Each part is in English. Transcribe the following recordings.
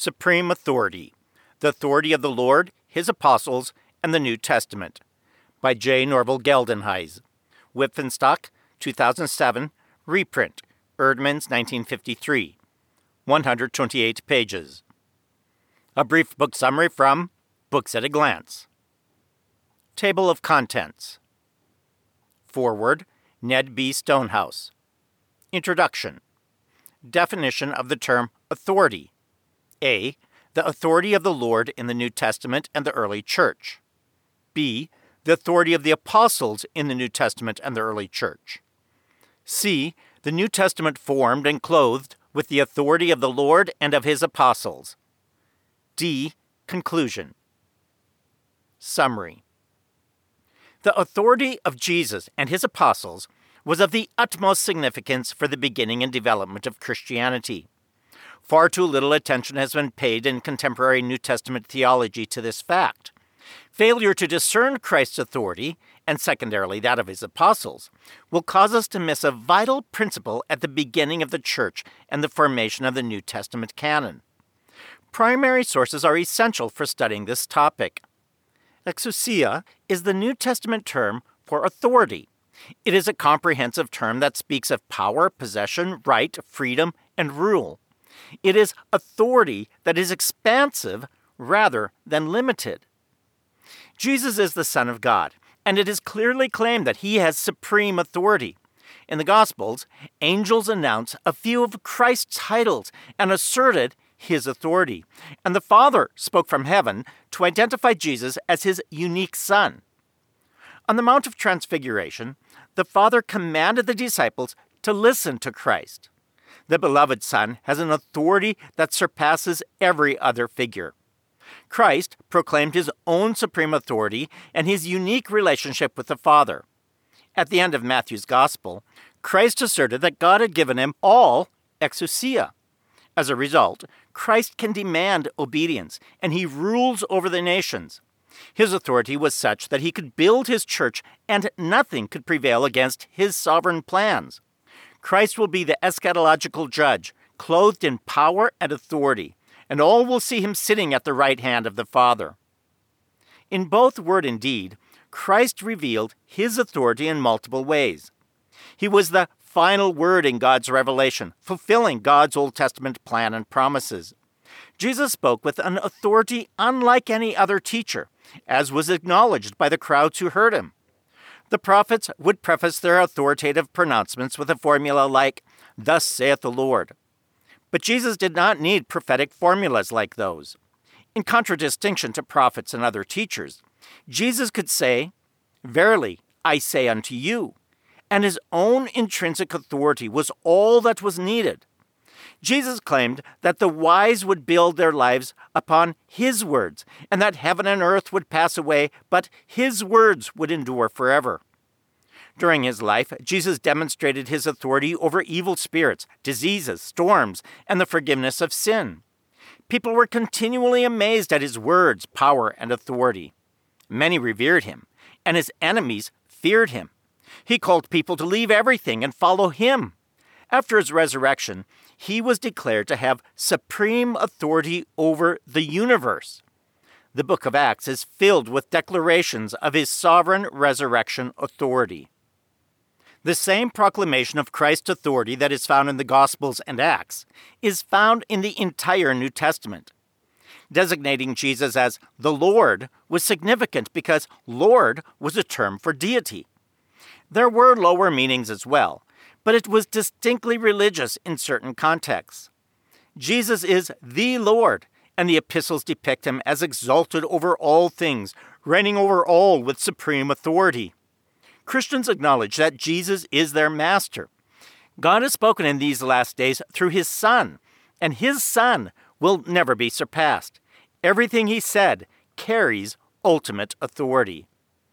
Supreme Authority: The Authority of the Lord, His Apostles, and the New Testament, by J. Norval Geldenhuys. Wittgenstock, 2007, reprint, Erdmans, 1953. 128 pages. A brief book summary from Books at a Glance. Table of Contents. Foreword, Ned B. Stonehouse. Introduction. Definition of the term authority. A. The authority of the Lord in the New Testament and the early church. B. The authority of the apostles in the New Testament and the early church. C. The New Testament formed and clothed with the authority of the Lord and of His apostles. D. Conclusion. Summary. The authority of Jesus and His apostles was of the utmost significance for the beginning and development of Christianity. Far too little attention has been paid in contemporary New Testament theology to this fact. Failure to discern Christ's authority, and secondarily that of His apostles, will cause us to miss a vital principle at the beginning of the Church and the formation of the New Testament canon. Primary sources are essential for studying this topic. Exousia is the New Testament term for authority. It is a comprehensive term that speaks of power, possession, right, freedom, and rule. It is authority that is expansive rather than limited. Jesus is the Son of God, and it is clearly claimed that He has supreme authority. In the Gospels, angels announce a few of Christ's titles and asserted His authority, and the Father spoke from heaven to identify Jesus as His unique Son. On the Mount of Transfiguration, the Father commanded the disciples to listen to Christ. The beloved Son has an authority that surpasses every other figure. Christ proclaimed His own supreme authority and His unique relationship with the Father. At the end of Matthew's Gospel, Christ asserted that God had given Him all exousia. As a result, Christ can demand obedience, and He rules over the nations. His authority was such that He could build His church, and nothing could prevail against His sovereign plans. Christ will be the eschatological judge, clothed in power and authority, and all will see Him sitting at the right hand of the Father. In both word and deed, Christ revealed His authority in multiple ways. He was the final word in God's revelation, fulfilling God's Old Testament plan and promises. Jesus spoke with an authority unlike any other teacher, as was acknowledged by the crowds who heard Him. The prophets would preface their authoritative pronouncements with a formula like, "Thus saith the Lord." But Jesus did not need prophetic formulas like those. In contradistinction to prophets and other teachers, Jesus could say, "Verily, I say unto you," and His own intrinsic authority was all that was needed. Jesus claimed that the wise would build their lives upon His words, and that heaven and earth would pass away, but His words would endure forever. During His life, Jesus demonstrated His authority over evil spirits, diseases, storms, and the forgiveness of sin. People were continually amazed at His words, power, and authority. Many revered Him, and His enemies feared Him. He called people to leave everything and follow Him. After His resurrection, He was declared to have supreme authority over the universe. The book of Acts is filled with declarations of His sovereign resurrection authority. The same proclamation of Christ's authority that is found in the Gospels and Acts is found in the entire New Testament. Designating Jesus as the Lord was significant because Lord was a term for deity. There were lower meanings as well, but it was distinctly religious in certain contexts. Jesus is the Lord, and the epistles depict Him as exalted over all things, reigning over all with supreme authority. Christians acknowledge that Jesus is their master. God has spoken in these last days through His Son, and His Son will never be surpassed. Everything He said carries ultimate authority.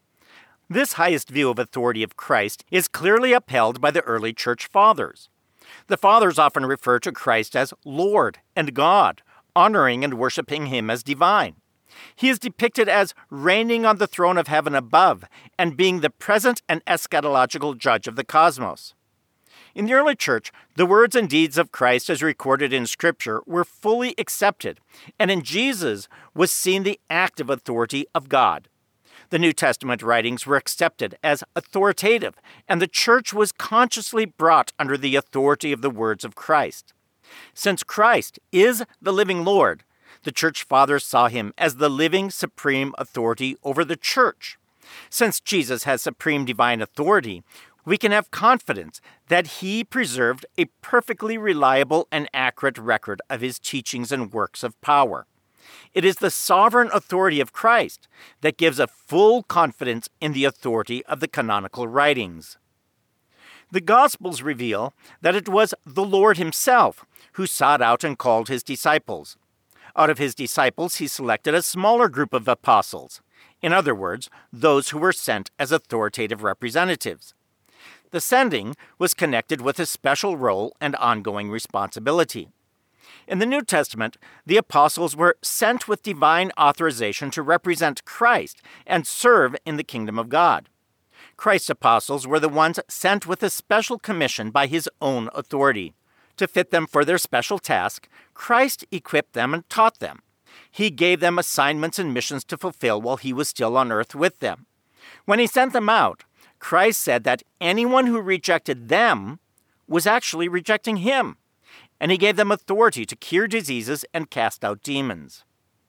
This highest view of authority of Christ is clearly upheld by the early church fathers. The fathers often refer to Christ as Lord and God, honoring and worshiping Him as divine. He is depicted as reigning on the throne of heaven above and being the present and eschatological judge of the cosmos. In the early church, the words and deeds of Christ as recorded in Scripture were fully accepted, and in Jesus was seen the active authority of God. The New Testament writings were accepted as authoritative, and the church was consciously brought under the authority of the words of Christ. Since Christ is the living Lord, the church fathers saw him as the living supreme authority over the church. Since Jesus has supreme divine authority, we can have confidence that he preserved a perfectly reliable and accurate record of his teachings and works of power. It is the sovereign authority of Christ that gives a full confidence in the authority of the canonical writings. The Gospels reveal that it was the Lord himself who sought out and called his disciples. Out of his disciples, he selected a smaller group of apostles. In other words, those who were sent as authoritative representatives. The sending was connected with a special role and ongoing responsibility. In the New Testament, the apostles were sent with divine authorization to represent Christ and serve in the kingdom of God. Christ's apostles were the ones sent with a special commission by his own authority. To fit them for their special task, Christ equipped them and taught them. He gave them assignments and missions to fulfill while he was still on earth with them. When he sent them out, Christ said that anyone who rejected them was actually rejecting him, and he gave them authority to cure diseases and cast out demons.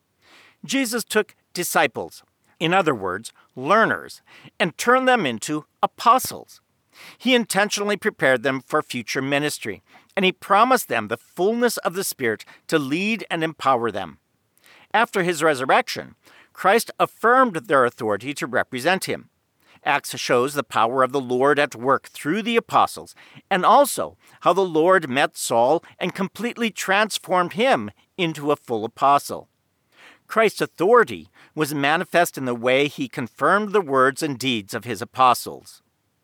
Jesus took disciples, in other words, learners, and turned them into apostles. He intentionally prepared them for future ministry, and he promised them the fullness of the Spirit to lead and empower them. After his resurrection, Christ affirmed their authority to represent him. Acts shows the power of the Lord at work through the apostles, and also how the Lord met Saul and completely transformed him into a full apostle. Christ's authority was manifest in the way he confirmed the words and deeds of his apostles.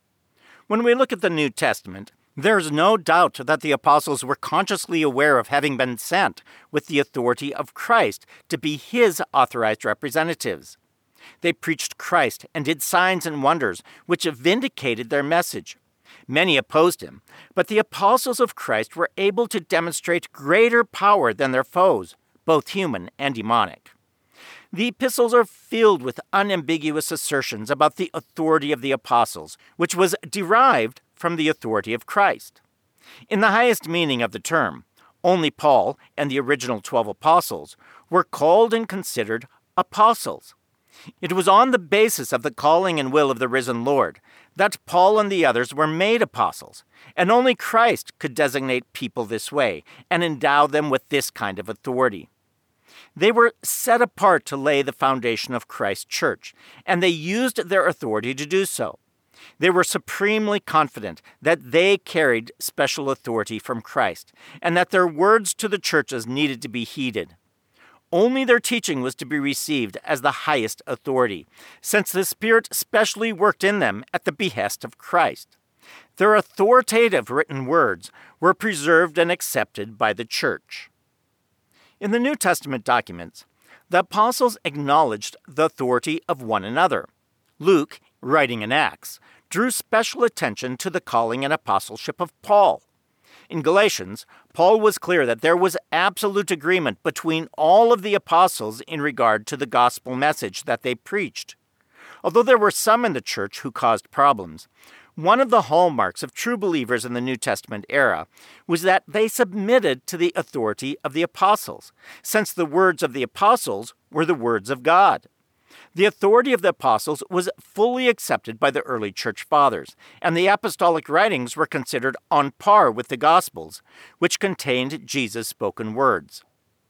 When we look at the New Testament, there's no doubt that the apostles were consciously aware of having been sent with the authority of Christ to be his authorized representatives. They preached Christ and did signs and wonders, which vindicated their message. Many opposed him, but the apostles of Christ were able to demonstrate greater power than their foes, both human and demonic. The epistles are filled with unambiguous assertions about the authority of the apostles, which was derived from the authority of Christ. In the highest meaning of the term, only Paul and the original 12 apostles were called and considered apostles. It was on the basis of the calling and will of the risen Lord that Paul and the others were made apostles, and only Christ could designate people this way and endow them with this kind of authority. They were set apart to lay the foundation of Christ's church, and they used their authority to do so. They were supremely confident that they carried special authority from Christ, and that their words to the churches needed to be heeded. Only their teaching was to be received as the highest authority, since the Spirit specially worked in them at the behest of Christ. Their authoritative written words were preserved and accepted by the church. In the New Testament documents, the apostles acknowledged the authority of one another. Luke, writing in Acts, drew special attention to the calling and apostleship of Paul. In Galatians, Paul was clear that there was absolute agreement between all of the apostles in regard to the gospel message that they preached. Although there were some in the church who caused problems, one of the hallmarks of true believers in the New Testament era was that they submitted to the authority of the apostles, since the words of the apostles were the words of God. The authority of the apostles was fully accepted by the early church fathers, and the apostolic writings were considered on par with the Gospels, which contained Jesus' spoken words.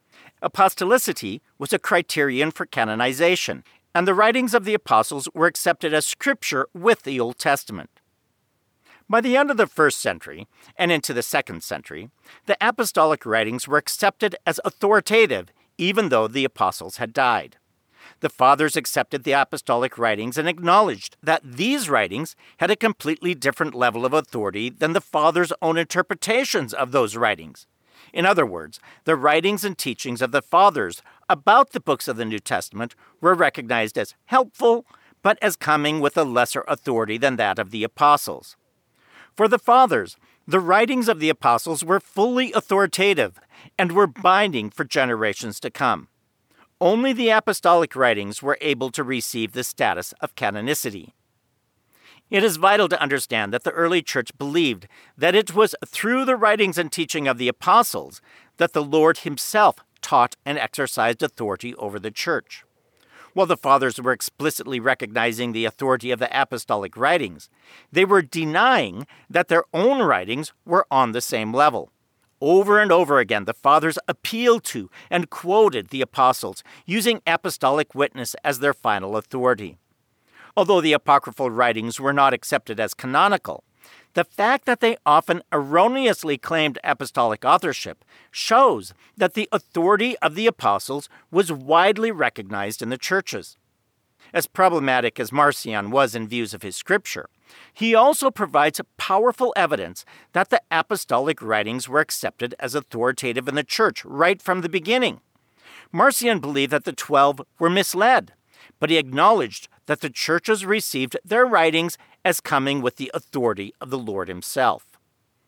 Apostolicity was a criterion for canonization, and the writings of the apostles were accepted as scripture with the Old Testament. By the end of the 1st century and into the 2nd century, the apostolic writings were accepted as authoritative, even though the apostles had died. The fathers accepted the apostolic writings and acknowledged that these writings had a completely different level of authority than the fathers' own interpretations of those writings. In other words, the writings and teachings of the fathers about the books of the New Testament were recognized as helpful, but as coming with a lesser authority than that of the apostles. For the fathers, The writings of the apostles were fully authoritative and were binding for generations to come. Only the apostolic writings were able to receive the status of canonicity. It is vital to understand that the early church believed that it was through the writings and teaching of the apostles that the Lord himself taught and exercised authority over the church. While the fathers were explicitly recognizing the authority of the apostolic writings, they were denying that their own writings were on the same level. Over and over again, the fathers appealed to and quoted the apostles, using apostolic witness as their final authority. Although the apocryphal writings were not accepted as canonical, the fact that they often erroneously claimed apostolic authorship shows that the authority of the apostles was widely recognized in the churches. As problematic as Marcion was in views of his scripture, he also provides powerful evidence that the apostolic writings were accepted as authoritative in the church right from the beginning. Marcion believed that the 12 were misled, but he acknowledged that the churches received their writings as coming with the authority of the Lord himself.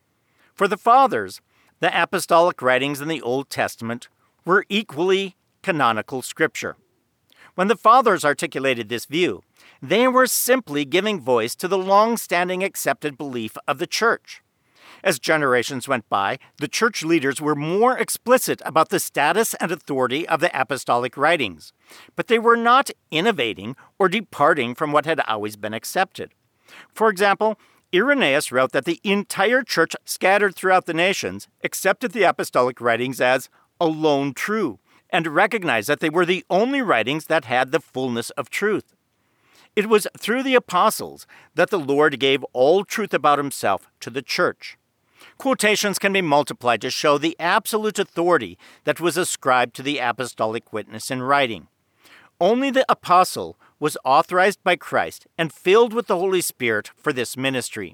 For the fathers, the apostolic writings in the Old Testament were equally canonical scripture. When the fathers articulated this view, they were simply giving voice to the long-standing accepted belief of the church. As generations went by, the church leaders were more explicit about the status and authority of the apostolic writings, but they were not innovating or departing from what had always been accepted. For example, Irenaeus wrote that the entire church scattered throughout the nations accepted the apostolic writings as alone true, and recognized that they were the only writings that had the fullness of truth. It was through the apostles that the Lord gave all truth about himself to the church. Quotations can be multiplied to show the absolute authority that was ascribed to the apostolic witness in writing. Only the apostle was authorized by Christ and filled with the Holy Spirit for this ministry.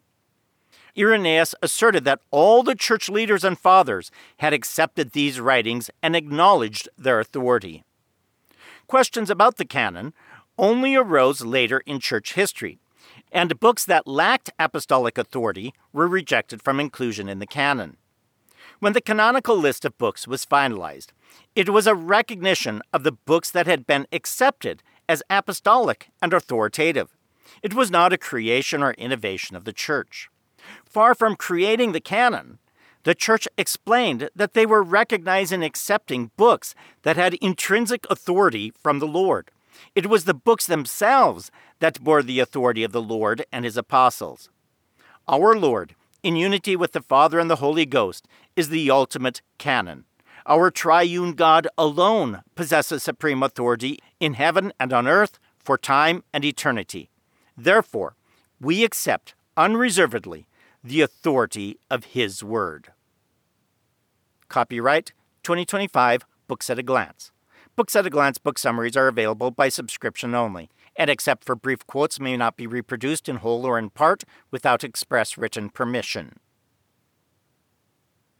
Irenaeus asserted that all the church leaders and fathers had accepted these writings and acknowledged their authority. Questions about the canon only arose later in church history, and books that lacked apostolic authority were rejected from inclusion in the canon. When the canonical list of books was finalized, it was a recognition of the books that had been accepted as apostolic and authoritative. It was not a creation or innovation of the church. Far from creating the canon, the church explained that they were recognizing and accepting books that had intrinsic authority from the Lord. It was the books themselves that bore the authority of the Lord and his apostles. Our Lord, in unity with the Father and the Holy Ghost, is the ultimate canon. Our triune God alone possesses supreme authority in heaven and on earth for time and eternity. Therefore, we accept unreservedly the authority of his word. Copyright 2025 Books at a Glance. Books at a Glance book summaries are available by subscription only, and except for brief quotes may not be reproduced in whole or in part without express written permission.